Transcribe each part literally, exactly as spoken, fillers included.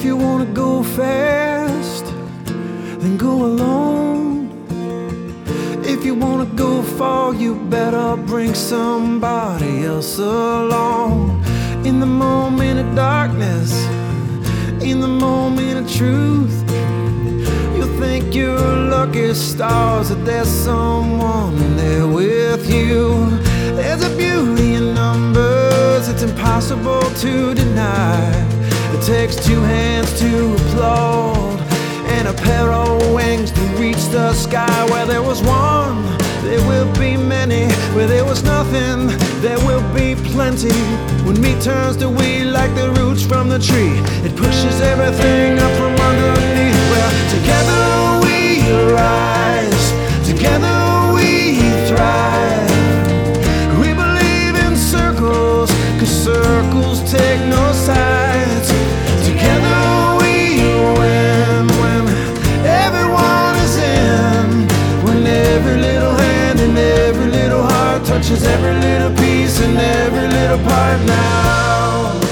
you wanna go fast, then go alone. If you wanna go far, you better bring somebody else along. In the moment of darkness, in the moment of truth, you'll think you're lucky stars that there's someone there with you. There's a beauty in numbers it's impossible to deny. It takes two hands to applaud and a pair of wings to reach the sky. Where there was one, there will be many. Where there was nothing, there will be plenty. When me turns to we like the roots from the tree, it pushes everything up from underneath. Well, together we rise, together we thrive. We believe in circles, 'cause circles take no sides. Together we win when everyone is in. When every little hand and every little heart touches every little piece and every little part now.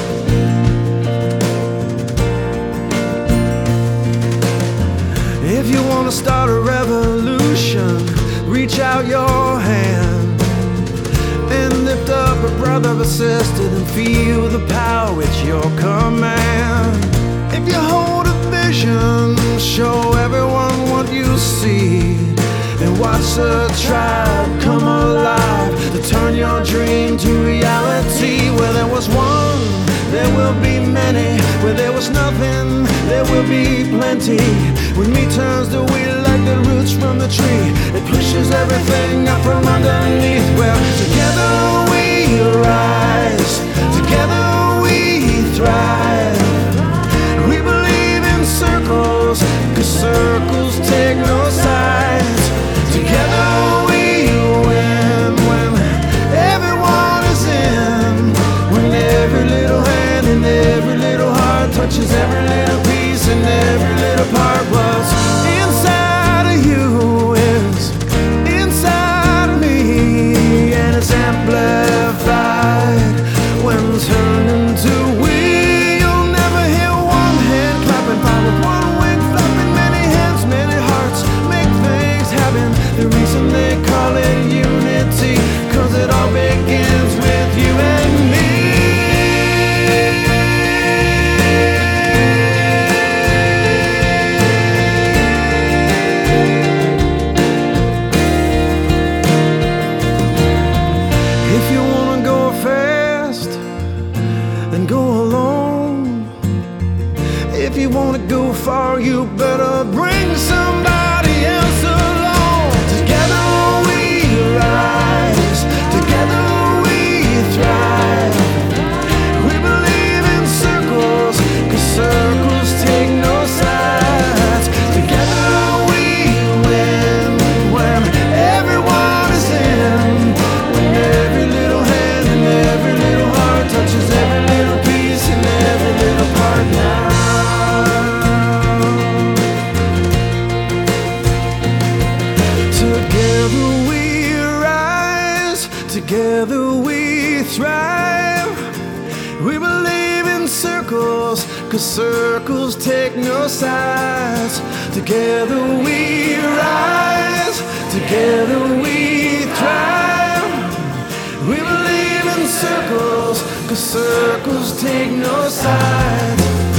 If you want to start a revolution, reach out your hand and lift up a brother or sister and feel the power at your command. If you hold a vision, show everyone what you see and watch the tribe come alive to turn your dream to reality. Where there was one, there will be many. Where there was nothing, there will be plenty. When me turns the wheel like the roots from the tree, it pushes everything up from underneath. Well, together we rise, together we thrive. We believe in circles, 'cause circles take no sides. Together we win when everyone is in. When every little hand and every little heart touches every little piece and every little part. Was inside of you is inside of me, and it's amplified when turned into we. You'll never hear one hand clapping, but with one wing flapping, many hands, many hearts make things happen. The reason they call it unity, 'cause it all begins with you and me. If you wanna go fast, then go alone. If you wanna go far, you better bring somebody else along. Together we rise, together we thrive. We believe in circles, 'cause circles take no sides. Together we win when everyone is in. When every little hand and every little heart touches every little piece and every little part now. Together we rise, together we thrive. We believe in circles, 'cause circles take no sides. Together we rise, together we thrive. We believe in circles, 'cause circles take no sides.